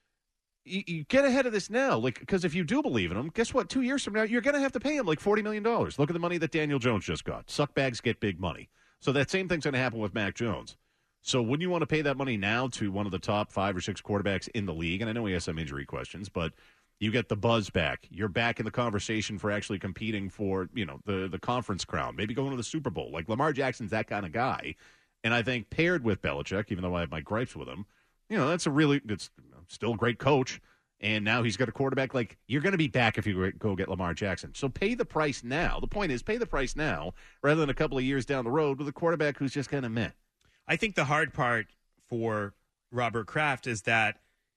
You, you get ahead of this now, like, because if you do believe in him, guess what? Two years from now, you're going to have to pay him like forty million dollars. Look at the money that Daniel Jones just got. Suckbags get big money. So that same thing's going to happen with Mac Jones. So wouldn't you want to pay that money now to one of the top five or six quarterbacks in the league? And I know he has some injury questions, but you get the buzz back. You're back in the conversation for actually competing for, you know, the, the conference crown, maybe going to the Super Bowl. Like, Lamar Jackson's that kind of guy. And I think paired with Belichick, even though I have my gripes with him, you know, that's a really, it's still a great coach. And now he's got a quarterback. Like, you're going to be back if you go get Lamar Jackson. So pay the price now. The point is, pay the price now rather than a couple of years down the road with a quarterback who's just kind of meh. I think the hard part for Robert Kraft is that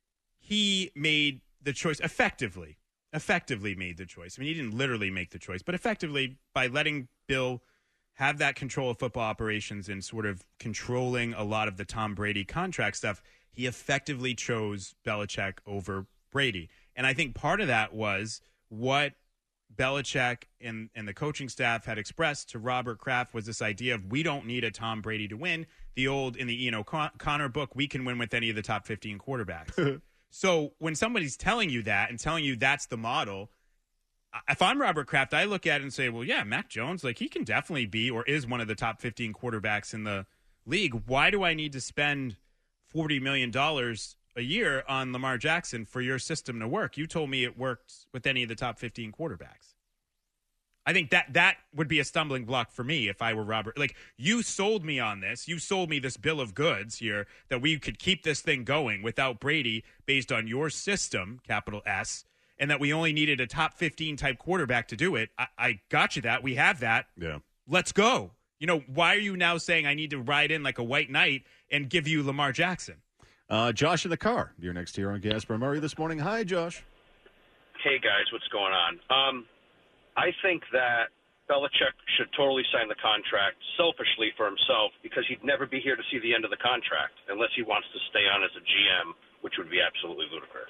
he made the choice effectively, effectively made the choice. I mean, he didn't literally make the choice, but effectively by letting Bill have that control of football operations and sort of controlling a lot of the Tom Brady contract stuff, he effectively chose Belichick over Brady. And I think part of that was what Belichick and, and the coaching staff had expressed to Robert Kraft was this idea of we don't need a Tom Brady to win. The old, in the Ian O'Connor book, we can win with any of the top fifteen quarterbacks. So when somebody's telling you that and telling you that's the model, if I'm Robert Kraft, I look at it and say, well, yeah, Mac Jones, like he can definitely be or is one of the top fifteen quarterbacks in the league. Why do I need to spend forty million dollars a year on Lamar Jackson for your system to work? You told me it worked with any of the top fifteen quarterbacks. I think that that would be a stumbling block for me if I were Robert. Like, you sold me on this. You sold me this bill of goods here that we could keep this thing going without Brady based on your system, capital S, and that we only needed a top fifteen type quarterback to do it. I, I got you that. We have that. Yeah. Let's go. You know, why are you now saying I need to ride in like a white knight and give you Lamar Jackson? Uh, Josh in the car. You're next here on Gasper Murray this morning. Hi, Josh. Hey, guys. What's going on? Um, I think that Belichick should totally sign the contract selfishly for himself because he'd never be here to see the end of the contract unless he wants to stay on as a G M, which would be absolutely ludicrous.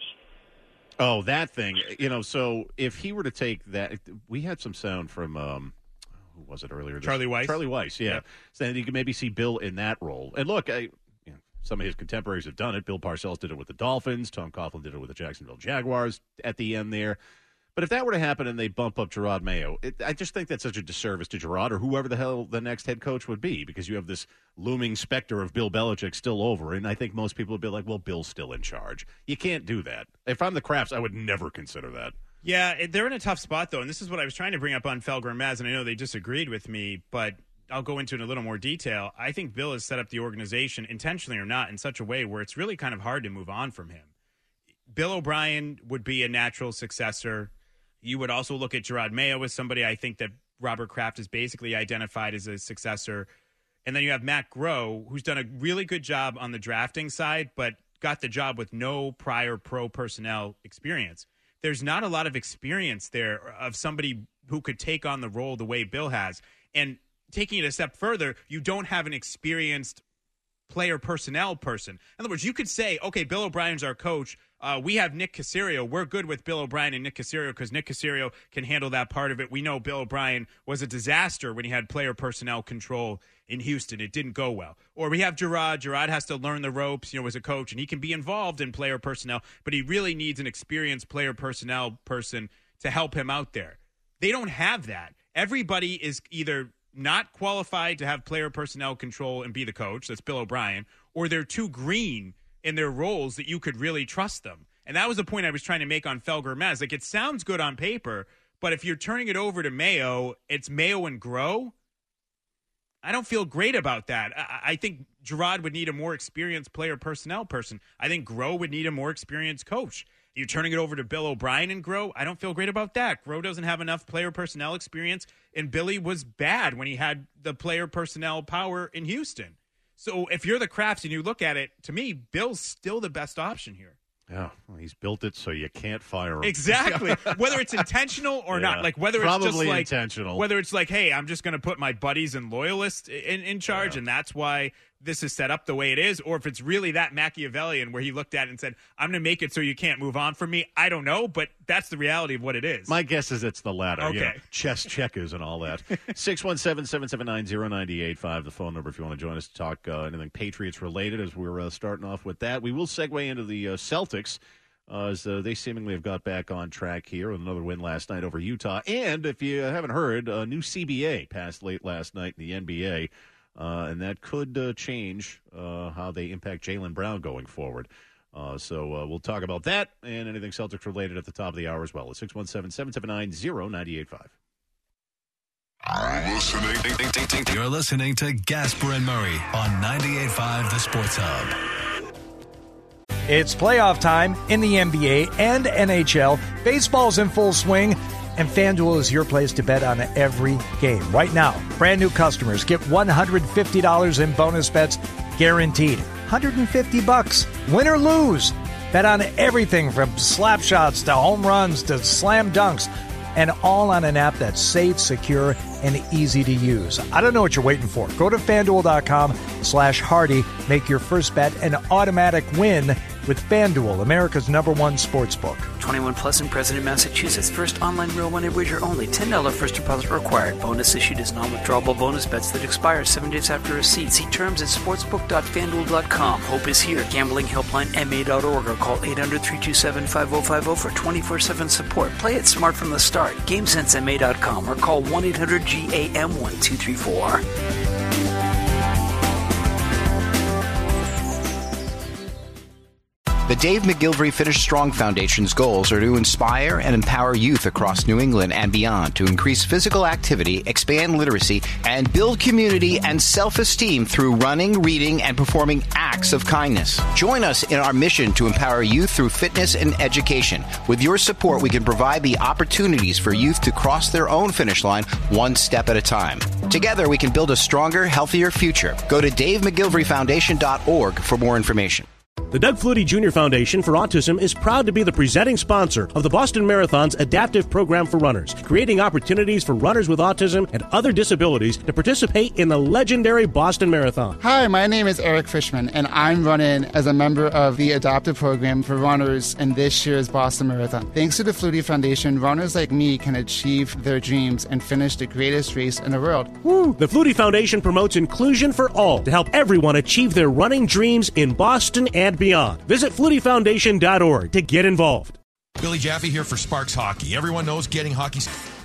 Oh, that thing. You know, so if he were to take that, we had some sound from, um, who was it earlier? This, Charlie Weiss? Charlie Weiss, yeah. Yeah. Saying you could maybe see Bill in that role. And look, I, you know, some of his contemporaries have done it. Bill Parcells did it with the Dolphins. Tom Coughlin did it with the Jacksonville Jaguars at the end there. But if that were to happen and they bump up Gerard Mayo, it, I just think that's such a disservice to Gerard or whoever the hell the next head coach would be because you have this looming specter of Bill Belichick still over. And I think most people would be like, well, Bill's still in charge. You can't do that. If I'm the Crafts, I would never consider that. Yeah, it, they're in a tough spot, though. And this is what I was trying to bring up on Felger and Maz, and I know they disagreed with me, but I'll go into it in a little more detail. I think Bill has set up the organization, intentionally or not, in such a way where it's really kind of hard to move on from him. Bill O'Brien would be a natural successor. You would also look at Gerard Mayo as somebody I think that Robert Kraft has basically identified as a successor. And then you have Matt Groh, who's done a really good job on the drafting side, but got the job with no prior pro personnel experience. There's not a lot of experience there of somebody who could take on the role the way Bill has. And taking it a step further, you don't have an experienced player personnel person. In other words, you could say, okay, Bill O'Brien's our coach. Uh, we have Nick Caserio. We're good with Bill O'Brien and Nick Caserio because Nick Caserio can handle that part of it. We know Bill O'Brien was a disaster when he had player personnel control in Houston. It didn't go well. Or we have Gerard. Gerard has to learn the ropes, you know, as a coach, and he can be involved in player personnel, but he really needs an experienced player personnel person to help him out there. They don't have that. Everybody is either not qualified to have player personnel control and be the coach, that's Bill O'Brien, or they're too green in their roles that you could really trust them. And that was the point I was trying to make on Felger Maz. Like, it sounds good on paper, but if you're turning it over to Mayo, it's Mayo and Groh. I don't feel great about that. I, I think Gerard would need a more experienced player personnel person. I think Groh would need a more experienced coach. You're turning it over to Bill O'Brien and Groh. I don't feel great about that. Groh doesn't have enough player personnel experience, and Billy was bad when he had the player personnel power in Houston. So if you're the Crafts and you look at it, to me, Bill's still the best option here. Yeah, well, he's built it so you can't fire him. Exactly. Whether it's intentional or Yeah. not, like whether Probably it's just like intentional. whether it's like, hey, I'm just going to put my buddies and loyalists in, in charge, Yeah. and that's why this is set up the way it is, or if it's really that Machiavellian where he looked at it and said, I'm going to make it so you can't move on from me. I don't know, but that's the reality of what it is. My guess is it's the latter. Okay. You know, chess checkers and all that. six one seven, seven seven nine, zero nine eight five, the phone number if you want to join us to talk uh, anything Patriots related as we're uh, starting off with that. We will segue into the uh, Celtics. Uh, as uh, they seemingly have got back on track here with another win last night over Utah. And if you haven't heard, a new C B A passed late last night in the N B A, uh, and that could uh, change uh, how they impact Jaylen Brown going forward. Uh, so uh, we'll talk about that and anything Celtics related at the top of the hour as well. At six one seven, seven seven nine, zero nine eight five. Listening. You're listening to Gasper and Murray on ninety-eight point five The Sports Hub. It's playoff time in the N B A and N H L. Baseball's in full swing, and FanDuel is your place to bet on every game. Right now, brand new customers get one hundred fifty dollars in bonus bets guaranteed. one hundred fifty bucks, win or lose. Bet on everything from slap shots to home runs to slam dunks, and all on an app that's safe, secure, and easy to use. I don't know what you're waiting for. Go to FanDuel.com slash Hardy. Make your first bet an automatic win with FanDuel, America's number one sportsbook. twenty-one plus and present in Massachusetts. First online real money wager only. ten dollars first deposit required. Bonus issued as non-withdrawable bonus bets that expire seven days after receipt. See terms at sportsbook dot fan duel dot com. Hope is here. Gambling helpline M A dot org or call eight hundred, three two seven, five oh five oh for twenty-four seven support. Play it smart from the start. game sense M A dot com or call one eight hundred G A M one two three four. The Dave McGilvery Finish Strong Foundation's goals are to inspire and empower youth across New England and beyond to increase physical activity, expand literacy, and build community and self-esteem through running, reading, and performing acts of kindness. Join us in our mission to empower youth through fitness and education. With your support, we can provide the opportunities for youth to cross their own finish line one step at a time. Together, we can build a stronger, healthier future. Go to dave mcgilvery foundation dot org for more information. The Doug Flutie Junior Foundation for Autism is proud to be the presenting sponsor of the Boston Marathon's adaptive program for runners, creating opportunities for runners with autism and other disabilities to participate in the legendary Boston Marathon. Hi, my name is Eric Fishman, and I'm running as a member of the adoptive program for runners in this year's Boston Marathon. Thanks to the Flutie Foundation, runners like me can achieve their dreams and finish the greatest race in the world. Woo! The Flutie Foundation promotes inclusion for all to help everyone achieve their running dreams in Boston and beyond. Visit flutie foundation dot org to get involved. Billy Jaffe here for Sparks Hockey. Everyone knows getting hockey.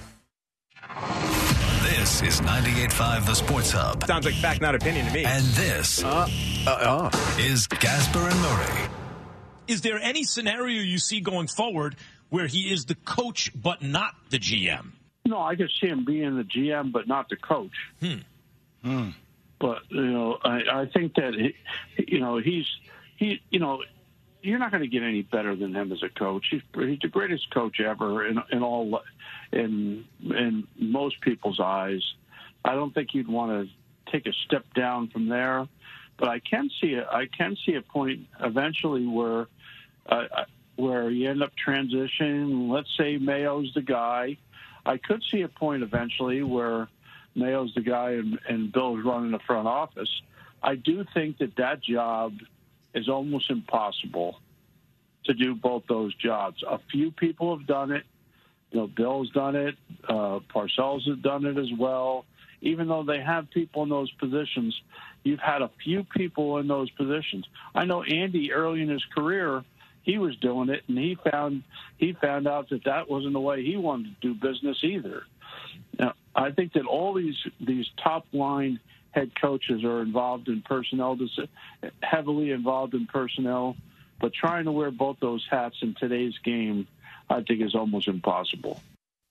This is ninety-eight point five The Sports Hub. Sounds like fact, not opinion to me. And this uh, uh, uh. is Gasper and Murray. Is there any scenario you see going forward where he is the coach but not the G M? No, I could see him being the G M but not the coach. Hmm. Hmm. But, you know, I, I think that, he, you know, he's, he, you know, you're not going to get any better than him as a coach. He's, he's the greatest coach ever in, in all, in, in most people's eyes. I don't think you'd want to take a step down from there, but I can see a, I can see a point eventually where, uh, where you end up transitioning. Let's say Mayo's the guy. I could see a point eventually where Mayo's the guy and, and Bill's running the front office. I do think that that job is almost impossible to do both those jobs. A few people have done it. You know, Bill's done it. Uh, Parcells has done it as well. Even though they have people in those positions, you've had a few people in those positions. I know Andy early in his career, he was doing it, and he found he found out that that wasn't the way he wanted to do business either. Now, I think that all these these top line head coaches are involved in personnel, heavily involved in personnel, but trying to wear both those hats in today's game, I think, is almost impossible.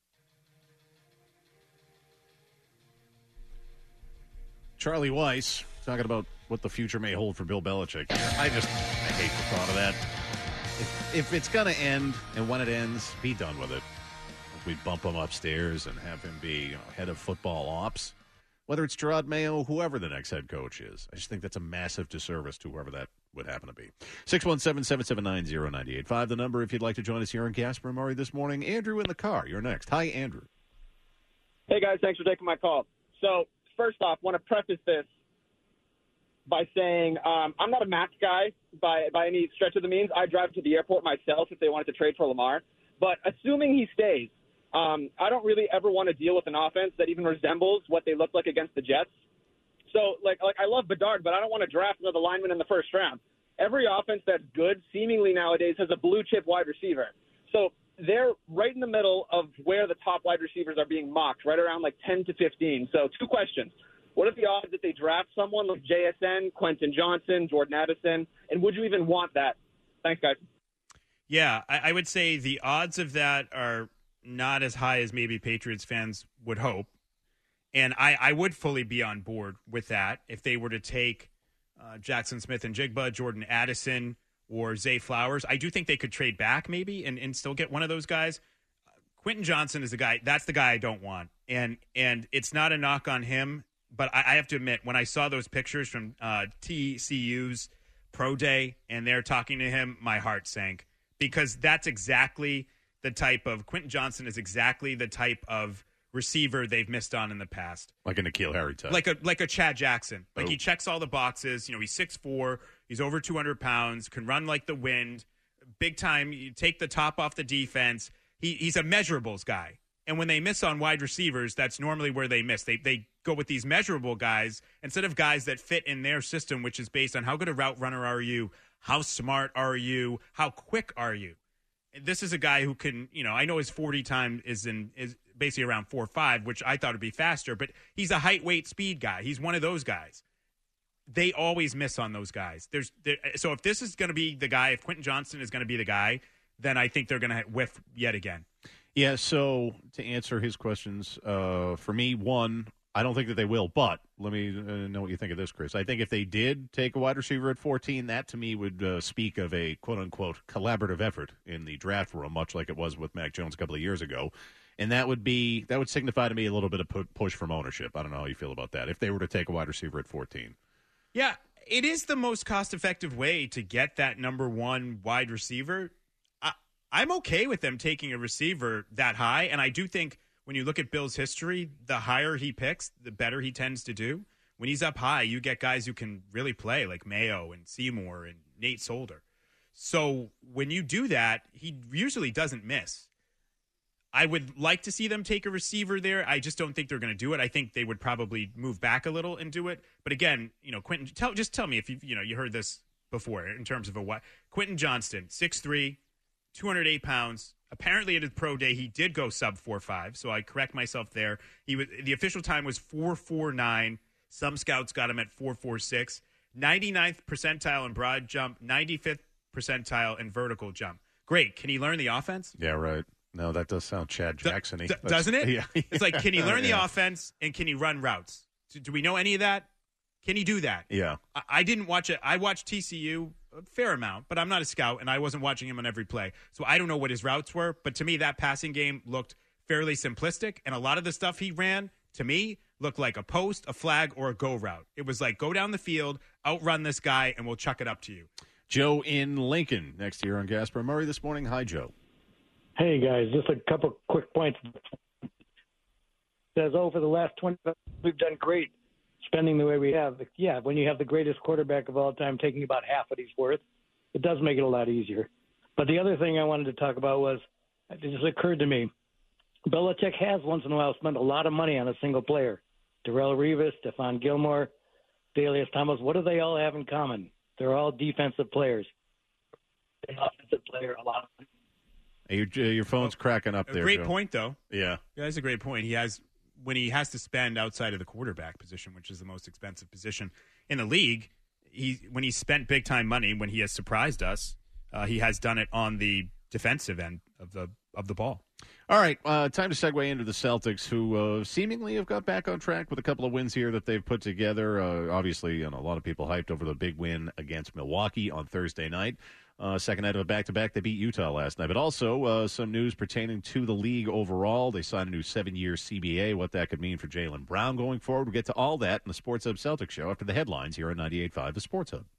Charlie Weiss talking about what the future may hold for Bill Belichick. I just I hate the thought of that. If, if it's going to end, and when it ends, be done with it. If we bump him upstairs and have him be, you know, head of football ops, whether it's Gerard Mayo, whoever the next head coach is. I just think that's a massive disservice to whoever that would happen to be. six one seven, seven seven nine, zero nine eight five, the number if you'd like to join us here in Gasper and Murray this morning. Andrew in the car, you're next. Hi, Andrew. Hey, guys, thanks for taking my call. So, first off, want to preface this by saying um, I'm not a Mac guy by, by any stretch of the means. I drive to the airport myself if they wanted to trade for Lamar. But assuming he stays, um, I don't really ever want to deal with an offense that even resembles what they look like against the Jets. So, like, like I love Bedard, but I don't want to draft another lineman in the first round. Every offense that's good, seemingly nowadays, has a blue-chip wide receiver. So they're right in the middle of where the top wide receivers are being mocked, right around like ten to fifteen. So two questions. What are the odds that they draft someone like J S N, Quentin Johnson, Jordan Addison, and would you even want that? Thanks, guys. Yeah, I, I would say the odds of that are not as high as maybe Patriots fans would hope. And I, I would fully be on board with that if they were to take uh, Jackson Smith and Jigba, Jordan Addison, or Zay Flowers. I do think they could trade back maybe and, and still get one of those guys. Quentin Johnson is the guy. That's the guy I don't want. And and it's not a knock on him, but I, I have to admit, when I saw those pictures from uh, T C U's Pro Day and they're talking to him, my heart sank. Because that's exactly the type of – Quentin Johnson is exactly the type of receiver they've missed on in the past. Like a N'Keal Harry type. Like a like a Chad Jackson. Like Oh. he checks all the boxes. You know, he's six foot four. He's over two hundred pounds. Can run like the wind. Big time. You take the top off the defense. He He's a measurables guy. And when they miss on wide receivers, that's normally where they miss. They they go with these measurable guys instead of guys that fit in their system, which is based on how good a route runner are you, how smart are you, how quick are you. And this is a guy who can, you know, I know his forty time is in is basically around four five, which I thought would be faster, but he's a height, weight, speed guy. He's one of those guys. They always miss on those guys. There's there, so if this is going to be the guy, if Quentin Johnson is going to be the guy, then I think they're going to whiff yet again. Yeah, so to answer his questions, uh, for me, one, I don't think that they will, but let me uh, know what you think of this, Chris. I think if they did take a wide receiver at fourteen, that to me would uh, speak of a quote-unquote collaborative effort in the draft room, much like it was with Mac Jones a couple of years ago. And that would be that would signify to me a little bit of pu- push from ownership. I don't know how you feel about that, if they were to take a wide receiver at fourteen. Yeah, it is the most cost-effective way to get that number one wide receiver. I, I'm okay with them taking a receiver that high, and I do think when you look at Bill's history, the higher he picks, the better he tends to do. When he's up high, you get guys who can really play, like Mayo and Seymour and Nate Solder. So when you do that, he usually doesn't miss. I would like to see them take a receiver there. I just don't think they're going to do it. I think they would probably move back a little and do it. But again, you know, Quentin, tell, just tell me if you you know you heard this before in terms of a what. Quentin Johnston, six three, two hundred eight pounds. Apparently at his pro day, he did go sub four five, so I correct myself there. He was the official time was four four nine. Some scouts got him at four four six. ninety-ninth percentile in broad jump, ninety-fifth percentile in vertical jump. Great. Can he learn the offense? Yeah, right. No, that does sound Chad Jackson-y. D- doesn't it? Yeah. It's like, can he learn the Yeah. offense and can he run routes? Do, do we know any of that? Can he do that? Yeah. I, I didn't watch it. I watched T C U a fair amount, but I'm not a scout, and I wasn't watching him on every play. So I don't know what his routes were, but to me, that passing game looked fairly simplistic, and a lot of the stuff he ran, to me, looked like a post, a flag, or a go route. It was like, go down the field, outrun this guy, and we'll chuck it up to you. Joe in Lincoln, next year on Gasper Murray this morning. Hi, Joe. Hey, guys, just a couple quick points. Says, oh, for the last twenty, we've done great spending the way we have. Yeah, when you have the greatest quarterback of all time taking about half what he's worth, it does make it a lot easier. But the other thing I wanted to talk about was, it just occurred to me, Belichick has once in a while spent a lot of money on a single player. Darrelle Revis, Stephon Gilmore, Dalius Thomas, what do they all have in common? They're all defensive players. An offensive player, a lot of money. Hey, your, your phone's cracking up A there, great Joe. point, though. Yeah. Yeah, that's a great point. He has when he has to spend outside of the quarterback position, which is the most expensive position in the league. He when he spent big time money, when he has surprised us, uh, he has done it on the defensive end of the of the ball. All right, uh, time to segue into the Celtics, who uh, seemingly have got back on track with a couple of wins here that they've put together. Uh, obviously, you know, a lot of people hyped over the big win against Milwaukee on Thursday night. Uh, second night of a back-to-back, they beat Utah last night. But also uh, some news pertaining to the league overall. They signed a new seven-year C B A, what that could mean for Jaylen Brown going forward. We'll get to all that in the Sports Hub Celtics show after the headlines here on ninety-eight point five The Sports Hub.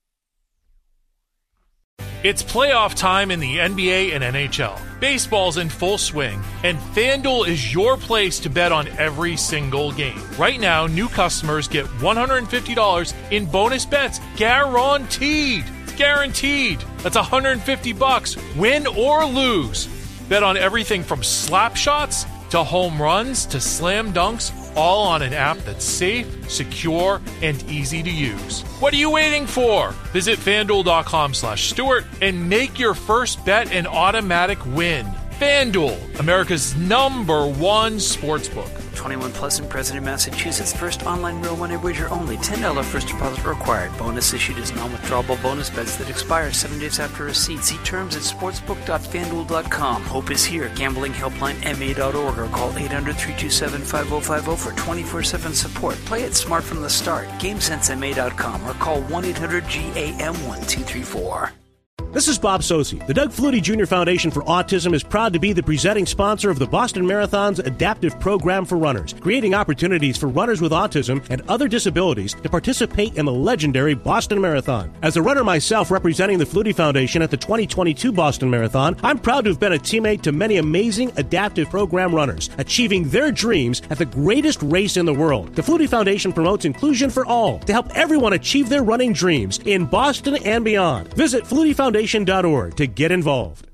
It's playoff time in the N B A and N H L. Baseball's in full swing, and FanDuel is your place to bet on every single game. Right now, new customers get one hundred fifty dollars in bonus bets guaranteed. It's guaranteed. That's one hundred fifty bucks, win or lose. Bet on everything from slap shots to home runs to slam dunks, all on an app that's safe, secure, and easy to use. What are you waiting for? Visit FanDuel.com slash Stewart and make your first bet an automatic win. FanDuel, America's number one sportsbook. twenty-one plus and present in Massachusetts. First online real money wager only. ten dollars first deposit required. Bonus issued as non-withdrawable bonus bets that expire seven days after receipt. See terms at sportsbook dot fanduel dot com. Hope is here. Gambling helpline M A dot org or call eight hundred, three two seven, five oh five oh for twenty-four seven support. Play it smart from the start. GameSense M A dot com or call one eight hundred G A M one two three four. This is Bob Sosi. The Doug Flutie Junior Foundation for Autism is proud to be the presenting sponsor of the Boston Marathon's adaptive program for runners, creating opportunities for runners with autism and other disabilities to participate in the legendary Boston Marathon. As a runner myself representing the Flutie Foundation at the twenty twenty-two Boston Marathon, I'm proud to have been a teammate to many amazing adaptive program runners, achieving their dreams at the greatest race in the world. The Flutie Foundation promotes inclusion for all to help everyone achieve their running dreams in Boston and beyond. Visit flutie foundation dot org to get involved.